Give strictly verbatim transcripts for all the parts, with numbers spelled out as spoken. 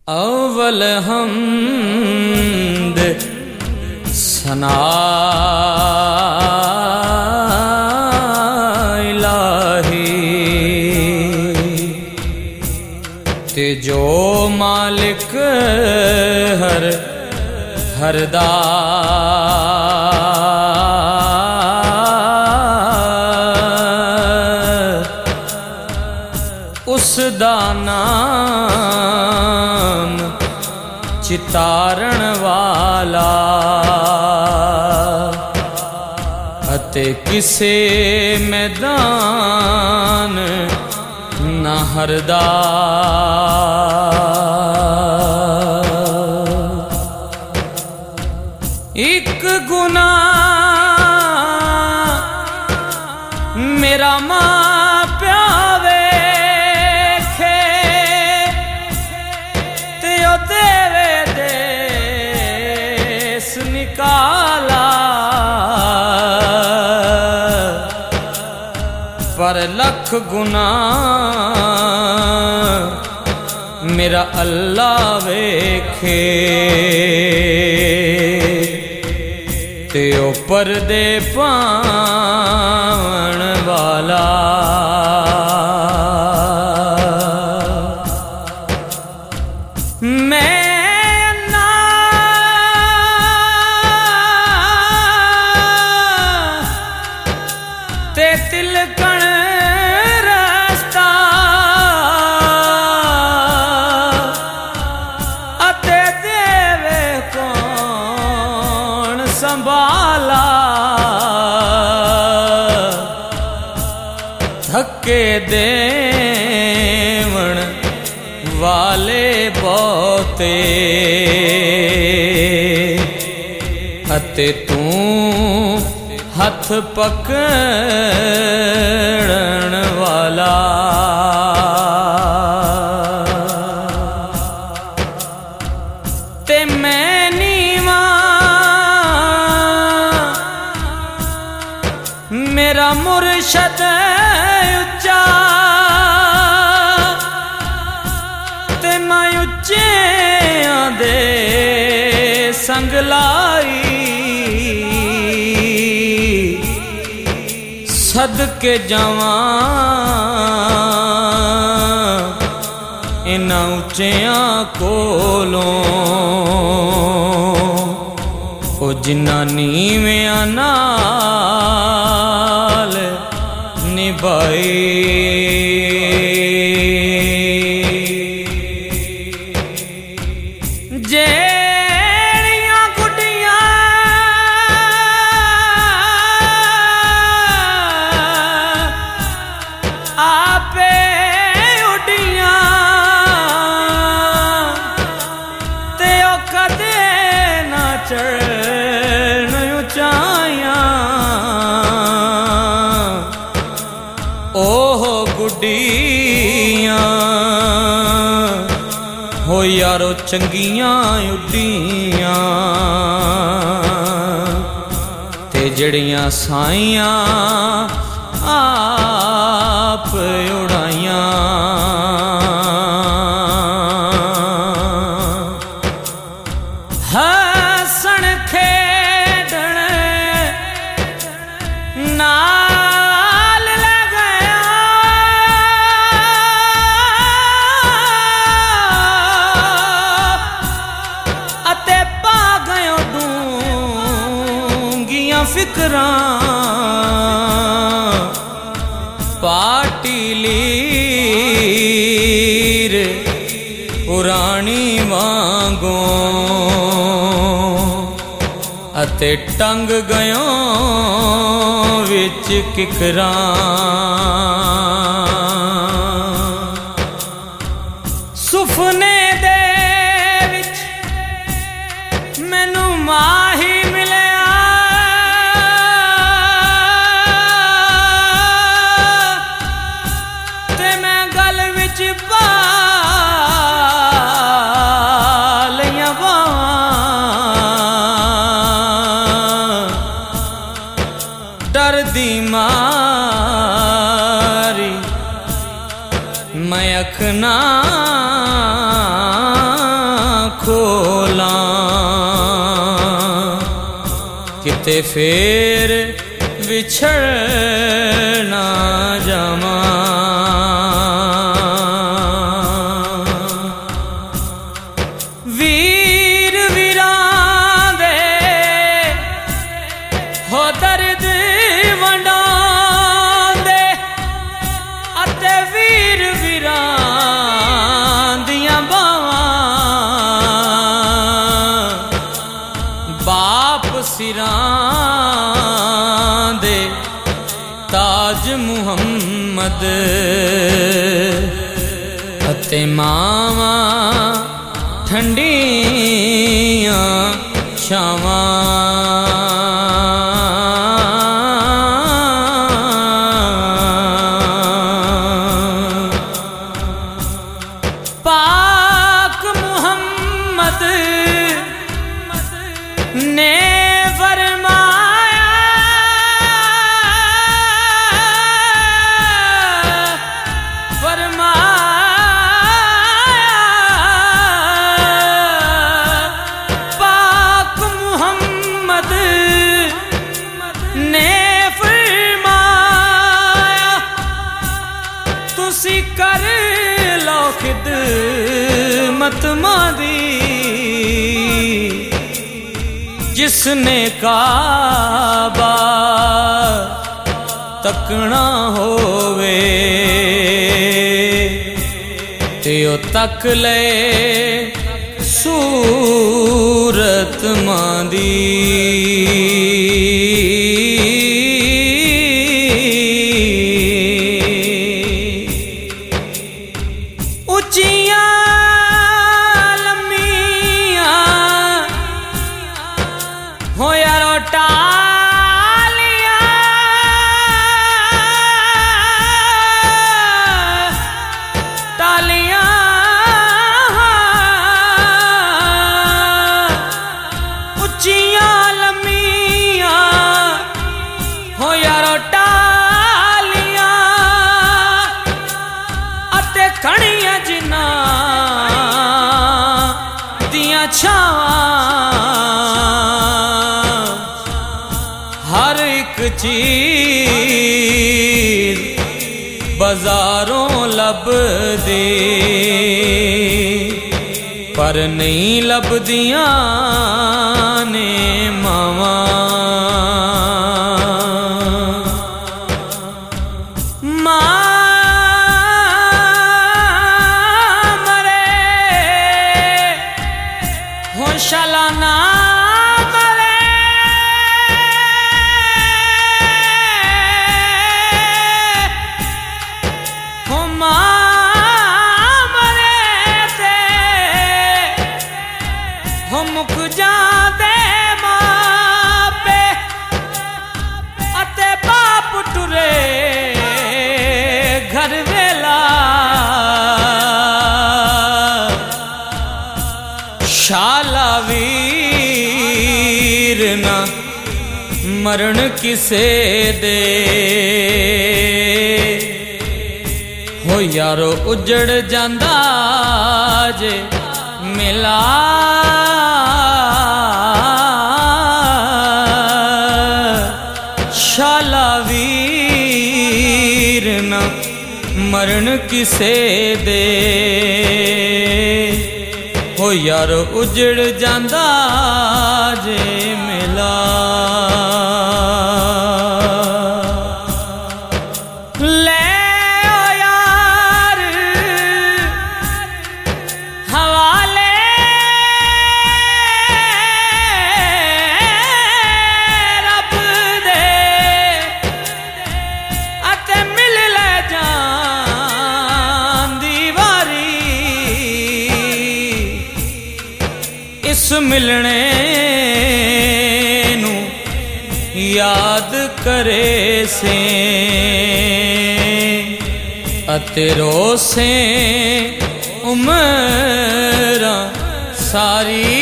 अव्वल हमद सना इलाही ते जो मालिक हर हरदा उस दा नाम चितारण वाला अते किसे मैदान ना हरदा एक गुनाह मेरा मां प्यावे निकाला पर लख गुना मेरा अल्लाह वेखे ते ओ पर्दे पावन वाला मैं ते तिलकण रास्ता अते देवे कौन संभाला धक्के देवण वाले बहुते अते तू हथ पकड़न वाला ते मैं नीवा मेरा मुर्शद उच्चा ते मैं उच्चे दे संग लाई सदके जावां इन्हां उच्चियां कोलों ओ जिन्हां नीवियां नाल निभाई जे चढ़न ऊंचाइयां ओह गुड्डियां हो यारो चंगियां उड्डियां ते जड़ियां साइयां आप उड़ाइयां हसन खेडण नाल ले गया अते पा गयो डूंगियां फिकरां पाटी लीर पुरानी वांगों अते टंग गयो विच किकरां सुफने दे विच मैनू माही मिलिया ते मैं गल विच पा लियां डर दी मारी मैं अख ना खोलां किते फेर विछड़ ना जावां। वीर वीरां दे हो दर्द वंडांदे अते वीर वीरां दियां बावां बाप सिरां दे ताज मुहम्मद अते मावां ठंडियां छावां। पाक मुहम्मद ने फरमाया फरमाया पाक मुहम्मद ने फरमाया तुसी कर लो खिदमत मादी जिसने काबा तकना होवे ते ओ तक ले सूरत मादी। उचियां हो यारो टालियां टालियां उच्चियां लम्मियां हो यारो टालियां अते कणियां जिन्ना दियां छावां हर एक चीज बाजारों लब दे पर नहीं लभदियां ने मावां। मां मरे हो शलाना मुक जांदे मापे अते बाप टुरे घर वेला शाला वीर ना मरण किसे दे हो यारो उजड़ जांदा जे मिला शाला वीर न मरण किसे दे हो यार उजड़ जांदा जे मिला। ले ओ यार हवाले इस मिलने नू याद करे से अते रोसे उम्र सारी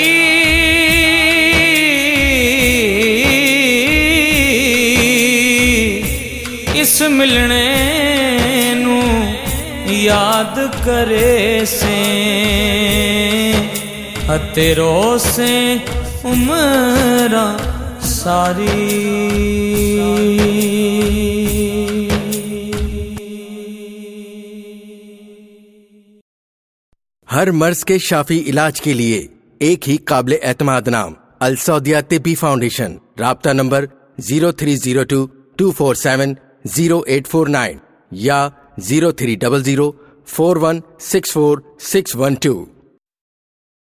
इस मिलने नू याद करे से तेरो से उम्रा सारी। हर मर्ज के शाफी इलाज के लिए एक ही काबिल एतमाद नाम, अल सौदिया तिब्बी फाउंडेशन। राब्ता नंबर zero three zero two two four seven zero eight four nine या zero three double zero four one six four six one to.